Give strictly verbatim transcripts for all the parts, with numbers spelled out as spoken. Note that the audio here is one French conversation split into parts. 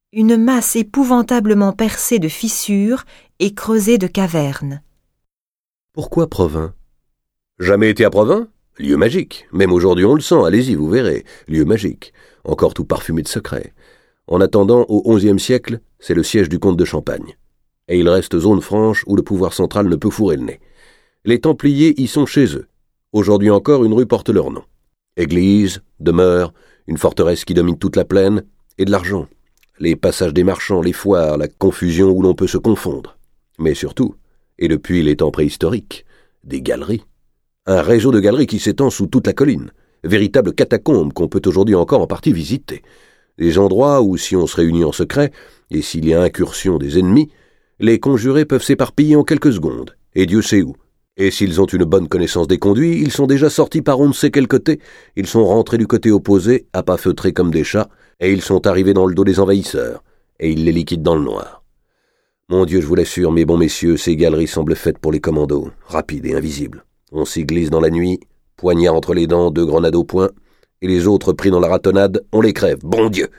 Une masse épouvantablement percée de fissures et creusée de cavernes. Pourquoi Provins? Jamais été à Provins? Lieu magique. Même aujourd'hui on le sent, allez-y, vous verrez. Lieu magique. Encore tout parfumé de secrets. En attendant, au onzième siècle, c'est le siège du comte de Champagne. Et il reste zone franche où le pouvoir central ne peut fourrer le nez. Les Templiers y sont chez eux. Aujourd'hui encore, une rue porte leur nom. Église, demeure, une forteresse qui domine toute la plaine, et de l'argent. Les passages des marchands, les foires, la confusion où l'on peut se confondre. Mais surtout, et depuis les temps préhistoriques, des galeries. Un réseau de galeries qui s'étend sous toute la colline. Véritable catacombe qu'on peut aujourd'hui encore en partie visiter. Des endroits où, si on se réunit en secret, et s'il y a incursion des ennemis, les conjurés peuvent s'éparpiller en quelques secondes, et Dieu sait où. Et s'ils ont une bonne connaissance des conduits, ils sont déjà sortis par on ne sait quel côté, ils sont rentrés du côté opposé, à pas feutrer comme des chats, et ils sont arrivés dans le dos des envahisseurs, et ils les liquident dans le noir. Mon Dieu, je vous l'assure, mes bons messieurs, ces galeries semblent faites pour les commandos, rapides et invisibles. On s'y glisse dans la nuit, poignard entre les dents, deux grenades au poing, et les autres pris dans la ratonnade, on les crève, bon Dieu!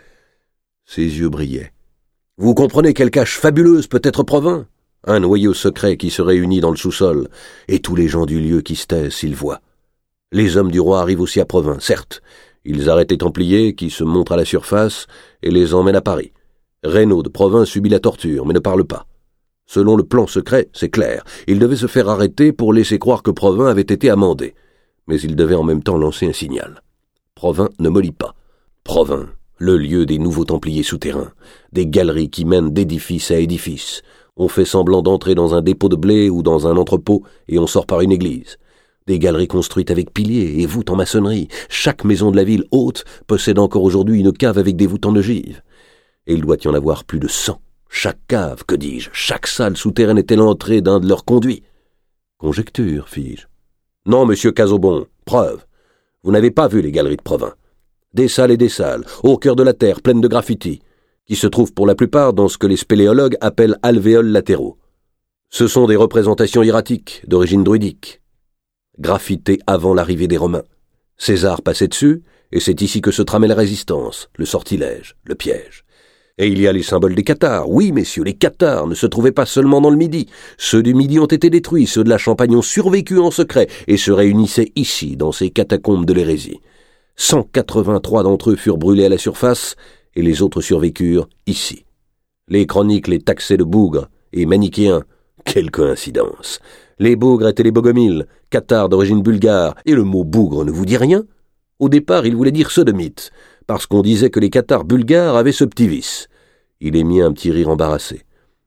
Ses yeux brillaient. Vous comprenez quelle cache fabuleuse peut être Provins? Un noyau secret qui se réunit dans le sous-sol, et tous les gens du lieu qui se taisent s'ils voient. Les hommes du roi arrivent aussi à Provins, certes. Ils arrêtent les Templiers, qui se montrent à la surface, et les emmènent à Paris. Reynaud de Provins subit la torture, mais ne parle pas. Selon le plan secret, c'est clair, il devait se faire arrêter pour laisser croire que Provins avait été amendé. Mais il devait en même temps lancer un signal. Provins ne mollit pas. Provins, le lieu des nouveaux Templiers souterrains, des galeries qui mènent d'édifice à édifice. On fait semblant d'entrer dans un dépôt de blé ou dans un entrepôt et on sort par une église. Des galeries construites avec piliers et voûtes en maçonnerie. Chaque maison de la ville haute possède encore aujourd'hui une cave avec des voûtes en ogive. Et il doit y en avoir plus de cent. Chaque cave, que dis-je, chaque salle souterraine était l'entrée d'un de leurs conduits. Conjecture, fis-je. Non, monsieur Casaubon, preuve. Vous n'avez pas vu les galeries de Provins. Des salles et des salles, au cœur de la terre, pleines de graffitis, qui se trouvent pour la plupart dans ce que les spéléologues appellent alvéoles latéraux. Ce sont des représentations hiératiques, d'origine druidique, graffitées avant l'arrivée des Romains. César passait dessus, et c'est ici que se tramait la résistance, le sortilège, le piège. Et il y a les symboles des Cathares. Oui, messieurs, les Cathares ne se trouvaient pas seulement dans le Midi. Ceux du Midi ont été détruits, ceux de la Champagne ont survécu en secret et se réunissaient ici, dans ces catacombes de l'hérésie. cent quatre-vingt-trois d'entre eux furent brûlés à la surface et les autres survécurent ici. Les chroniques les taxaient de bougres et manichéens. Quelle coïncidence! Les bougres étaient les bogomiles, cathares d'origine bulgare, et le mot bougre ne vous dit rien? Au départ, il voulait dire sodomite, parce qu'on disait que les cathares bulgares avaient ce petit vice. Il émit un petit rire embarrassé.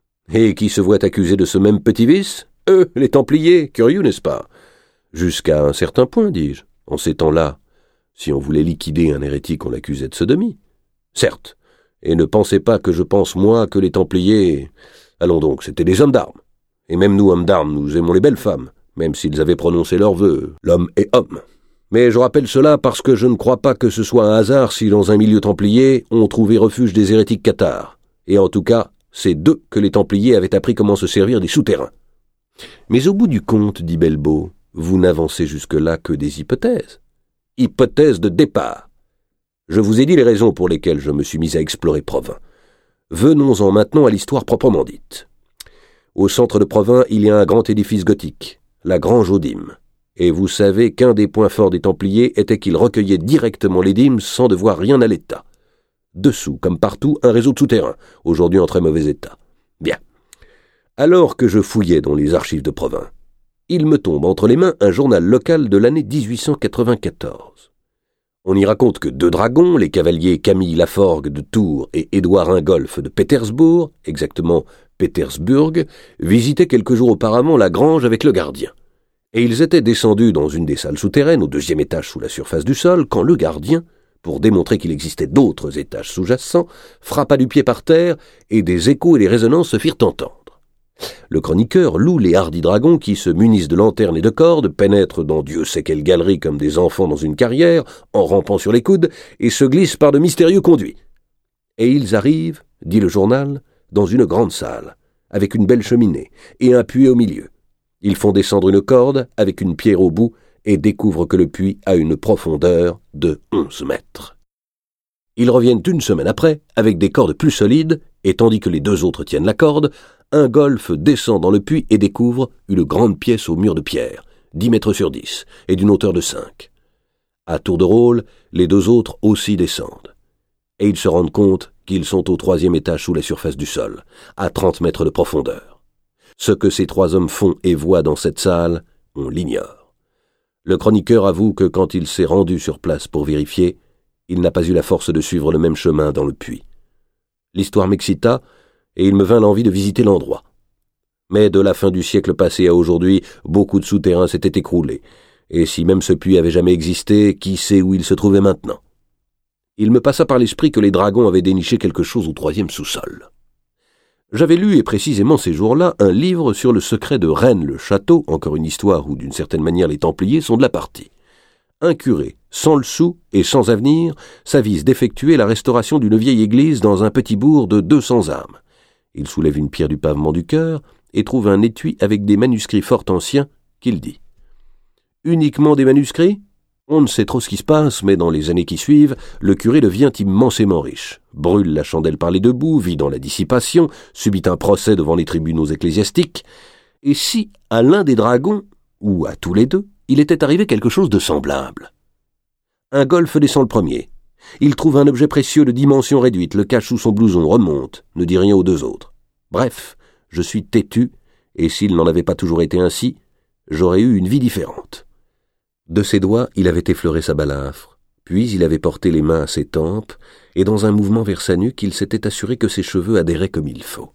Et qui se voit accusé de ce même petit vice? Eux, les Templiers, curieux, n'est-ce pas? Jusqu'à un certain point, dis-je. En ces temps-là, si on voulait liquider un hérétique, on l'accusait de sodomie. Certes, et ne pensez pas que je pense, moi, que les Templiers... Allons donc, c'étaient des hommes d'armes. Et même nous, hommes d'armes, nous aimons les belles femmes, même s'ils avaient prononcé leurs vœux, l'homme est homme. Mais je rappelle cela parce que je ne crois pas que ce soit un hasard si dans un milieu templier, on trouvait refuge des hérétiques cathares. Et en tout cas, c'est d'eux que les Templiers avaient appris comment se servir des souterrains. Mais au bout du compte, dit Belbeau, vous n'avancez jusque-là que des hypothèses. Hypothèses de départ. Je vous ai dit les raisons pour lesquelles je me suis mis à explorer Provins. Venons-en maintenant à l'histoire proprement dite. Au centre de Provins, il y a un grand édifice gothique, la Grange aux Dîmes. Et vous savez qu'un des points forts des Templiers était qu'ils recueillaient directement les dîmes sans devoir rien à l'État. Dessous, comme partout, un réseau de souterrains, aujourd'hui en très mauvais état. Bien. Alors que je fouillais dans les archives de Provins, il me tombe entre les mains un journal local de l'année dix-huit cent quatre-vingt-quatorze. On y raconte que deux dragons, les cavaliers Camille Laforgue de Tours et Édouard Ingolf de Pétersbourg, exactement Pétersbourg, visitaient quelques jours auparavant la grange avec le gardien. Et ils étaient descendus dans une des salles souterraines, au deuxième étage sous la surface du sol, quand le gardien, pour démontrer qu'il existait d'autres étages sous-jacents, frappa du pied par terre, et des échos et des résonances se firent entendre. Le chroniqueur loue les hardis dragons qui se munissent de lanternes et de cordes, pénètrent dans Dieu sait quelle galerie comme des enfants dans une carrière, en rampant sur les coudes, et se glissent par de mystérieux conduits. Et ils arrivent, dit le journal, dans une grande salle, avec une belle cheminée, et un puits au milieu. Ils font descendre une corde, avec une pierre au bout, et découvrent que le puits a une profondeur de onze mètres. Ils reviennent une semaine après, avec des cordes plus solides, et tandis que les deux autres tiennent la corde, un golfe descend dans le puits et découvre une grande pièce au mur de pierre, dix mètres sur dix, et d'une hauteur de cinq. À tour de rôle, les deux autres aussi descendent. Et ils se rendent compte qu'ils sont au troisième étage sous la surface du sol, à trente mètres de profondeur. Ce que ces trois hommes font et voient dans cette salle, on l'ignore. Le chroniqueur avoue que quand il s'est rendu sur place pour vérifier, il n'a pas eu la force de suivre le même chemin dans le puits. L'histoire m'excita, et il me vint l'envie de visiter l'endroit. Mais de la fin du siècle passé à aujourd'hui, beaucoup de souterrains s'étaient écroulés, et si même ce puits avait jamais existé, qui sait où il se trouvait maintenant? Il me passa par l'esprit que les dragons avaient déniché quelque chose au troisième sous-sol. J'avais lu, et précisément ces jours-là, un livre sur le secret de Rennes-le-Château, encore une histoire où, d'une certaine manière, les Templiers sont de la partie. Un curé, sans le sou et sans avenir, s'avise d'effectuer la restauration d'une vieille église dans un petit bourg de deux cents âmes. Il soulève une pierre du pavement du chœur et trouve un étui avec des manuscrits fort anciens qu'il dit. Uniquement des manuscrits? On ne sait trop ce qui se passe, mais dans les années qui suivent, le curé devient immensément riche, brûle la chandelle par les deux bouts, vit dans la dissipation, subit un procès devant les tribunaux ecclésiastiques. Et si, à l'un des dragons, ou à tous les deux, il était arrivé quelque chose de semblable? Un golfe descend le premier. Il trouve un objet précieux de dimension réduite, le cache sous son blouson, remonte, ne dit rien aux deux autres. Bref, je suis têtu, et s'il n'en avait pas toujours été ainsi, j'aurais eu une vie différente. De ses doigts, il avait effleuré sa balafre, puis il avait porté les mains à ses tempes, et dans un mouvement vers sa nuque, il s'était assuré que ses cheveux adhéraient comme il faut.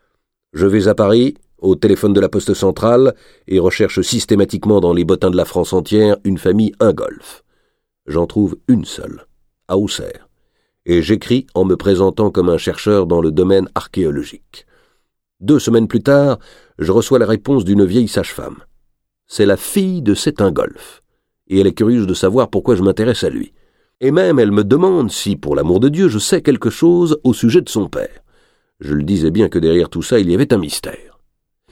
Je vais à Paris, au téléphone de la poste centrale, et recherche systématiquement dans les bottins de la France entière une famille Ingolf. J'en trouve une seule, à Auxerre, et j'écris en me présentant comme un chercheur dans le domaine archéologique. Deux semaines plus tard, je reçois la réponse d'une vieille sage-femme. C'est la fille de cet Ingolf, et elle est curieuse de savoir pourquoi je m'intéresse à lui. Et même elle me demande si, pour l'amour de Dieu, je sais quelque chose au sujet de son père. Je le disais bien que derrière tout ça, il y avait un mystère.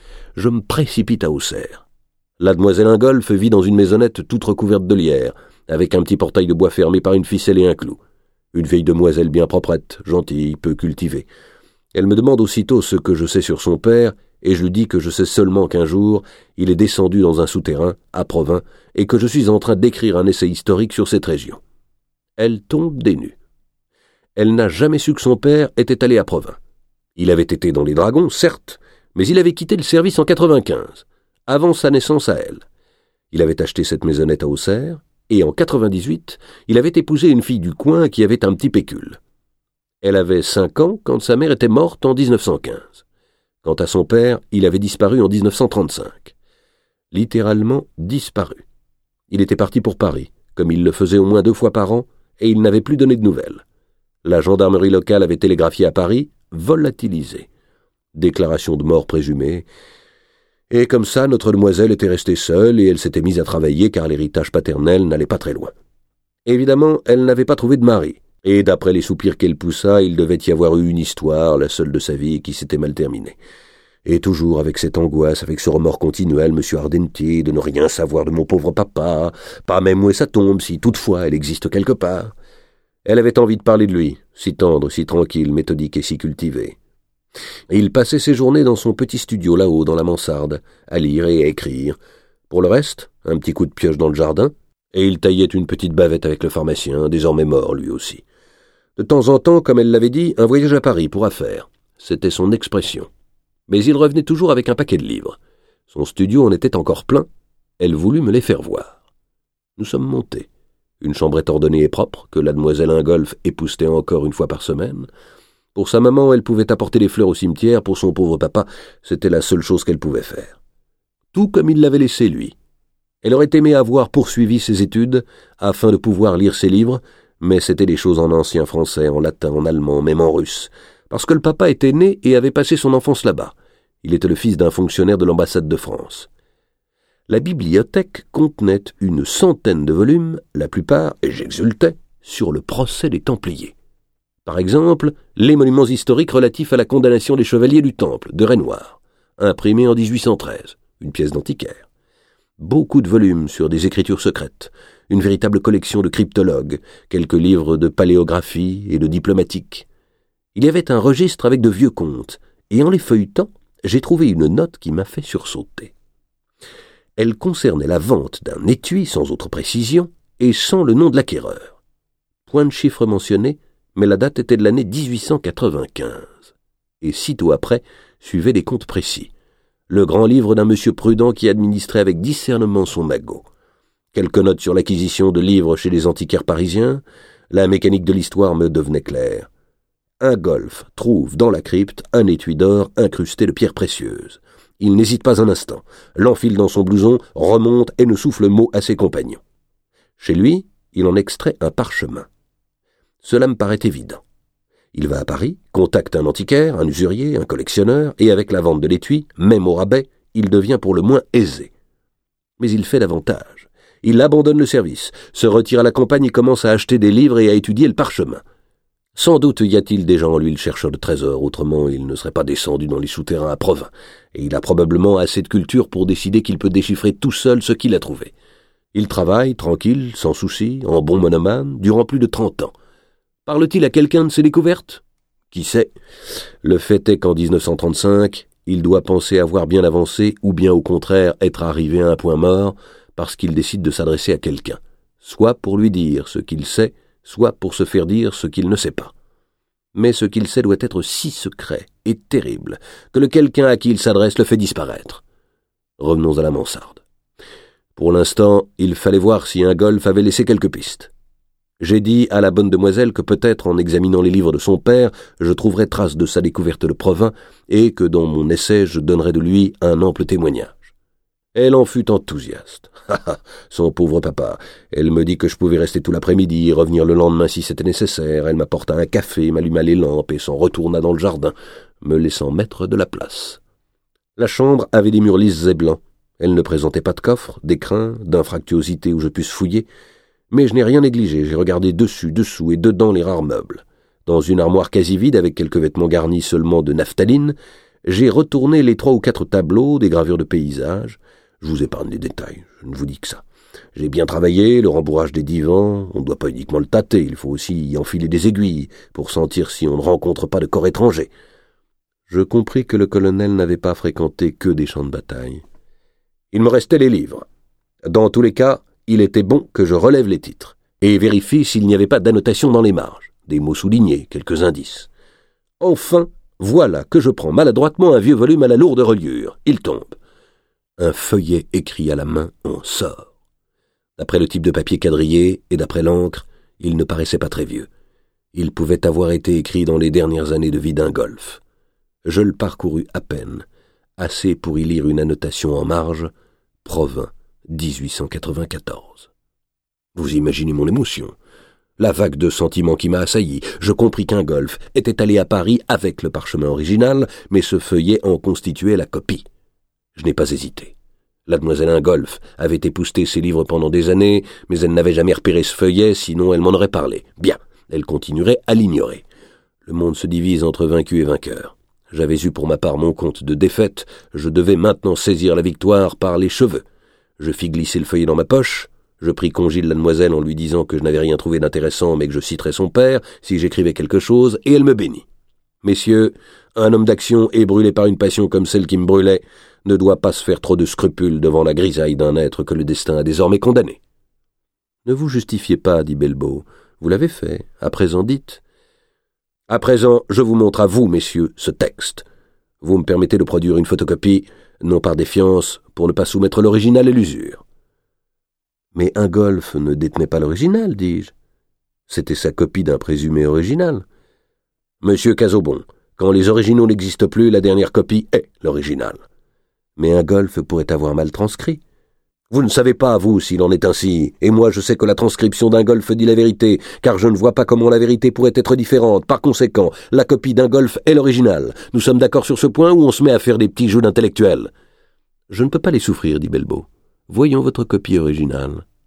Je me précipite à Auxerre. La demoiselle Ingolf vit dans une maisonnette toute recouverte de lierre, avec un petit portail de bois fermé par une ficelle et un clou. Une vieille demoiselle bien proprette, gentille, peu cultivée. Elle me demande aussitôt ce que je sais sur son père, et je lui dis que je sais seulement qu'un jour, il est descendu dans un souterrain, à Provins, et que je suis en train d'écrire un essai historique sur cette région. Elle tombe des nues. Elle n'a jamais su que son père était allé à Provins. Il avait été dans les Dragons, certes, mais il avait quitté le service en quatre-vingt-quinze, avant sa naissance à elle. Il avait acheté cette maisonnette à Auxerre, et en quatre-vingt-dix-huit, il avait épousé une fille du coin qui avait un petit pécule. Elle avait cinq ans quand sa mère était morte en dix-neuf cent quinze. Quant à son père, il avait disparu en dix-neuf cent trente-cinq. Littéralement disparu. Il était parti pour Paris, comme il le faisait au moins deux fois par an, et il n'avait plus donné de nouvelles. La gendarmerie locale avait télégraphié à Paris, volatilisé. Déclaration de mort présumée. Et comme ça, notre demoiselle était restée seule et elle s'était mise à travailler car l'héritage paternel n'allait pas très loin. Évidemment, elle n'avait pas trouvé de mari. Et d'après les soupirs qu'elle poussa, il devait y avoir eu une histoire, la seule de sa vie, qui s'était mal terminée. Et toujours avec cette angoisse, avec ce remords continuel, monsieur Ardenti, de ne rien savoir de mon pauvre papa, pas même où est sa tombe, si toutefois elle existe quelque part. Elle avait envie de parler de lui, si tendre, si tranquille, méthodique et si cultivé. Et il passait ses journées dans son petit studio là-haut, dans la mansarde, à lire et à écrire. Pour le reste, un petit coup de pioche dans le jardin, et il taillait une petite bavette avec le pharmacien, désormais mort lui aussi. De temps en temps, comme elle l'avait dit, un voyage à Paris pour affaires. C'était son expression. Mais il revenait toujours avec un paquet de livres. Son studio en était encore plein. Elle voulut me les faire voir. Nous sommes montés. Une chambrette ordonnée et propre, que la demoiselle Ingolf époussetait encore une fois par semaine. Pour sa maman, elle pouvait apporter des fleurs au cimetière. Pour son pauvre papa, c'était la seule chose qu'elle pouvait faire. Tout comme il l'avait laissé, lui. Elle aurait aimé avoir poursuivi ses études, afin de pouvoir lire ses livres, mais c'était des choses en ancien français, en latin, en allemand, même en russe, parce que le papa était né et avait passé son enfance là-bas. Il était le fils d'un fonctionnaire de l'ambassade de France. La bibliothèque contenait une centaine de volumes, la plupart, et j'exultais, sur le procès des Templiers. Par exemple, les monuments historiques relatifs à la condamnation des chevaliers du Temple, de Renoir, imprimé en dix-huit cent treize, une pièce d'antiquaire. Beaucoup de volumes sur des écritures secrètes, une véritable collection de cryptologues, quelques livres de paléographie et de diplomatique. Il y avait un registre avec de vieux comptes, et en les feuilletant, j'ai trouvé une note qui m'a fait sursauter. Elle concernait la vente d'un étui sans autre précision et sans le nom de l'acquéreur. Point de chiffre mentionné, mais la date était de l'année dix-huit cent quatre-vingt-quinze. Et sitôt après, suivaient des comptes précis. Le grand livre d'un monsieur prudent qui administrait avec discernement son magot. Quelques notes sur l'acquisition de livres chez les antiquaires parisiens. La mécanique de l'histoire me devenait claire. Un golf trouve dans la crypte un étui d'or incrusté de pierres précieuses. Il n'hésite pas un instant, l'enfile dans son blouson, remonte et ne souffle mot à ses compagnons. Chez lui, il en extrait un parchemin. Cela me paraît évident. Il va à Paris, contacte un antiquaire, un usurier, un collectionneur, et avec la vente de l'étui, même au rabais, il devient pour le moins aisé. Mais il fait davantage. Il abandonne le service, se retire à la campagne et commence à acheter des livres et à étudier le parchemin. Sans doute y a-t-il déjà en lui le chercheur de trésors, autrement il ne serait pas descendu dans les souterrains à Provins, et il a probablement assez de culture pour décider qu'il peut déchiffrer tout seul ce qu'il a trouvé. Il travaille, tranquille, sans souci, en bon monomane, durant plus de trente ans. Parle-t-il à quelqu'un de ses découvertes? Qui sait? Le fait est qu'en dix-neuf cent trente-cinq, il doit penser avoir bien avancé, ou bien au contraire être arrivé à un point mort, parce qu'il décide de s'adresser à quelqu'un, soit pour lui dire ce qu'il sait, soit pour se faire dire ce qu'il ne sait pas. Mais ce qu'il sait doit être si secret et terrible que le quelqu'un à qui il s'adresse le fait disparaître. Revenons à la mansarde. Pour l'instant, il fallait voir si un golf avait laissé quelques pistes. J'ai dit à la bonne demoiselle que peut-être en examinant les livres de son père, je trouverais trace de sa découverte de Provins et que dans mon essai je donnerais de lui un ample témoignage. Elle en fut enthousiaste. Son pauvre papa. Elle me dit que je pouvais rester tout l'après-midi et revenir le lendemain si c'était nécessaire. Elle m'apporta un café, m'alluma les lampes et s'en retourna dans le jardin, me laissant maître de la place. La chambre avait des murs lisses et blancs. Elle ne présentait pas de coffre, d'écrin, d'infractuosité où je puisse fouiller. Mais je n'ai rien négligé. J'ai regardé dessus, dessous et dedans les rares meubles. Dans une armoire quasi vide avec quelques vêtements garnis seulement de naphtaline, j'ai retourné les trois ou quatre tableaux, des gravures de paysages. Je vous épargne les détails, je ne vous dis que ça. J'ai bien travaillé, le rembourrage des divans, on ne doit pas uniquement le tâter, il faut aussi y enfiler des aiguilles pour sentir si on ne rencontre pas de corps étrangers. Je compris que le colonel n'avait pas fréquenté que des champs de bataille. Il me restait les livres. Dans tous les cas, il était bon que je relève les titres et vérifie s'il n'y avait pas d'annotation dans les marges, des mots soulignés, quelques indices. Enfin, voilà que je prends maladroitement un vieux volume à la lourde reliure. Il tombe. Un feuillet écrit à la main en sort. D'après le type de papier quadrillé et d'après l'encre, il ne paraissait pas très vieux. Il pouvait avoir été écrit dans les dernières années de vie d'un golf. Je le parcourus à peine, assez pour y lire une annotation en marge, Provins, dix-huit cent quatre-vingt-quatorze. Vous imaginez mon émotion. La vague de sentiments qui m'a assailli. Je compris qu'un golf était allé à Paris avec le parchemin original, mais ce feuillet en constituait la copie. Je n'ai pas hésité. La demoiselle Ingolf avait épousseté ses livres pendant des années, mais elle n'avait jamais repéré ce feuillet, sinon elle m'en aurait parlé. Bien, elle continuerait à l'ignorer. Le monde se divise entre vaincus et vainqueurs. J'avais eu pour ma part mon compte de défaite, je devais maintenant saisir la victoire par les cheveux. Je fis glisser le feuillet dans ma poche, je pris congé de la demoiselle en lui disant que je n'avais rien trouvé d'intéressant, mais que je citerais son père si j'écrivais quelque chose, et elle me bénit. Messieurs, un homme d'action et brûlé par une passion comme celle qui me brûlait ne doit pas se faire trop de scrupules devant la grisaille d'un être que le destin a désormais condamné. Ne vous justifiez pas, dit Bellebeau. Vous l'avez fait. À présent, dites. À présent, je vous montre à vous, messieurs, ce texte. Vous me permettez de produire une photocopie, non par défiance, pour ne pas soumettre l'original à l'usure. Mais Ingolf ne détenait pas l'original, dis-je. C'était sa copie d'un présumé original. Monsieur Casaubon, quand les originaux n'existent plus, la dernière copie est l'original. Mais Ingolf pourrait avoir mal transcrit. Vous ne savez pas, vous, s'il en est ainsi, et moi je sais que la transcription d'Ingolf dit la vérité, car je ne vois pas comment la vérité pourrait être différente. Par conséquent, la copie d'Ingolf est l'original. Nous sommes d'accord sur ce point ou on se met à faire des petits jeux d'intellectuels? Je ne peux pas les souffrir, dit Bellebeau. Voyons votre copie originale.